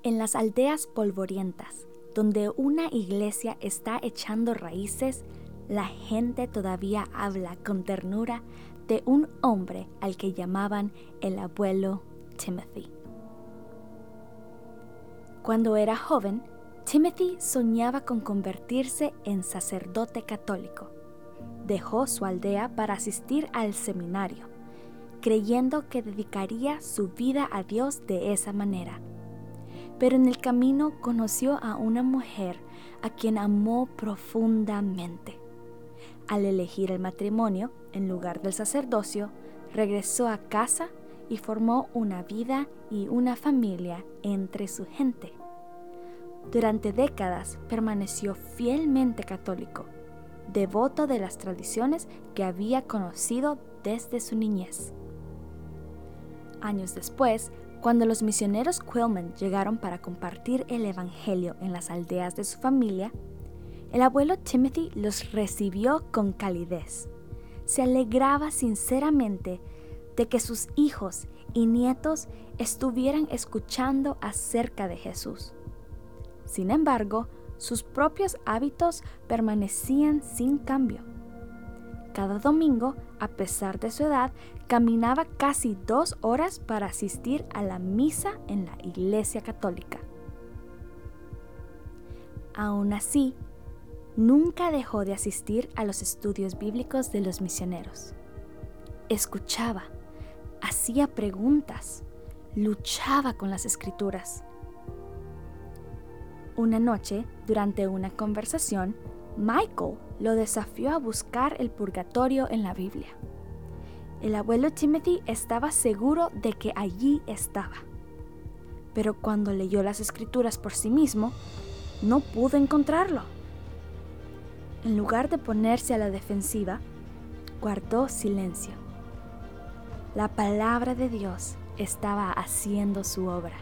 En las aldeas polvorientas, donde una iglesia está echando raíces, la gente todavía habla con ternura de un hombre al que llamaban el abuelo Timothy. Cuando era joven, Timothy soñaba con convertirse en sacerdote católico. Dejó su aldea para asistir al seminario, creyendo que dedicaría su vida a Dios de esa manera. Pero en el camino conoció a una mujer a quien amó profundamente. Al elegir el matrimonio en lugar del sacerdocio, regresó a casa y formó una vida y una familia entre su gente. Durante décadas permaneció fielmente católico, devoto de las tradiciones que había conocido desde su niñez. Años después, cuando los misioneros Quillman llegaron para compartir el evangelio en las aldeas de su familia, el abuelo Timothy los recibió con calidez. Se alegraba sinceramente de que sus hijos y nietos estuvieran escuchando acerca de Jesús. Sin embargo, sus propios hábitos permanecían sin cambio. Cada domingo, a pesar de su edad, caminaba casi 2 horas para asistir a la misa en la iglesia católica. Aún así, nunca dejó de asistir a los estudios bíblicos de los misioneros. Escuchaba, hacía preguntas, luchaba con las escrituras. Una noche, durante una conversación, Michael lo desafió a buscar el purgatorio en la Biblia. El abuelo Timothy estaba seguro de que allí estaba. Pero cuando leyó las escrituras por sí mismo, no pudo encontrarlo. En lugar de ponerse a la defensiva, guardó silencio. La palabra de Dios estaba haciendo su obra.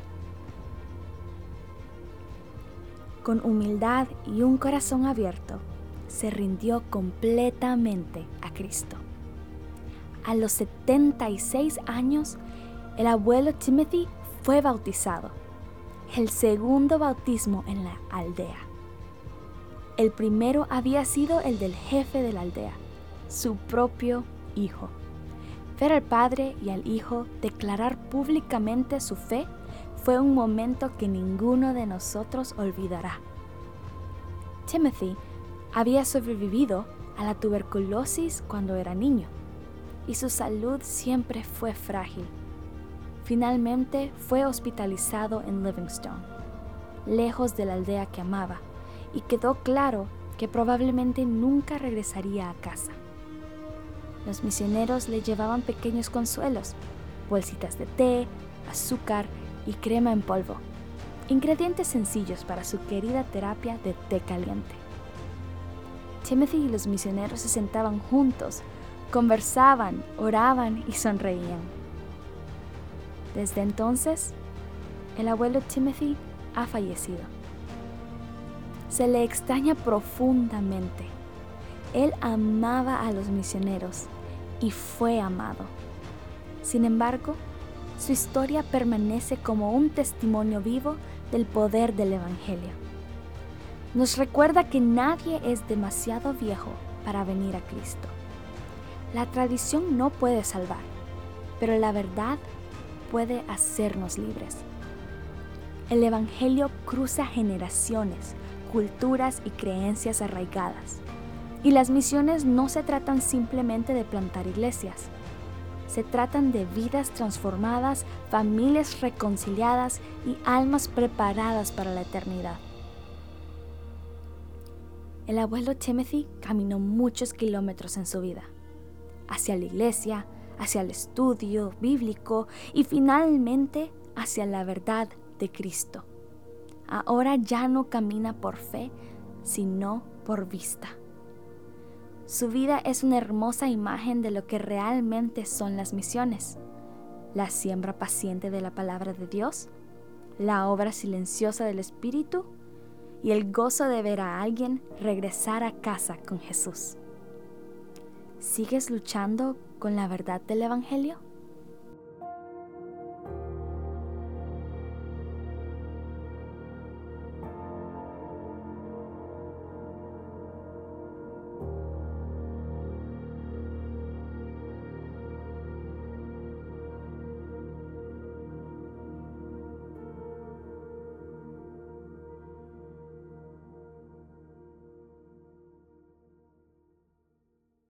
Con humildad y un corazón abierto, se rindió completamente a Cristo. A los 76 años, el abuelo Timothy fue bautizado, el segundo bautismo en la aldea. El primero había sido el del jefe de la aldea, su propio hijo. Ver al padre y al hijo declarar públicamente su fe fue un momento que ninguno de nosotros olvidará. Timothy había sobrevivido a la tuberculosis cuando era niño y su salud siempre fue frágil. Finalmente fue hospitalizado en Livingstone, lejos de la aldea que amaba, y quedó claro que probablemente nunca regresaría a casa. Los misioneros le llevaban pequeños consuelos, bolsitas de té, azúcar y crema en polvo, ingredientes sencillos para su querida terapia de té caliente. Timothy y los misioneros se sentaban juntos, conversaban, oraban y sonreían. Desde entonces, el abuelo Timothy ha fallecido. Se le extraña profundamente. Él amaba a los misioneros y fue amado. Sin embargo, su historia permanece como un testimonio vivo del poder del Evangelio. Nos recuerda que nadie es demasiado viejo para venir a Cristo. La tradición no puede salvar, pero la verdad puede hacernos libres. El Evangelio cruza generaciones, culturas y creencias arraigadas. Y las misiones no se tratan simplemente de plantar iglesias. Se tratan de vidas transformadas, familias reconciliadas y almas preparadas para la eternidad. El abuelo Timothy caminó muchos kilómetros en su vida, hacia la iglesia, hacia el estudio bíblico y finalmente hacia la verdad de Cristo. Ahora ya no camina por fe, sino por vista. Su vida es una hermosa imagen de lo que realmente son las misiones: la siembra paciente de la palabra de Dios, la obra silenciosa del Espíritu y el gozo de ver a alguien regresar a casa con Jesús. ¿Sigues luchando con la verdad del Evangelio?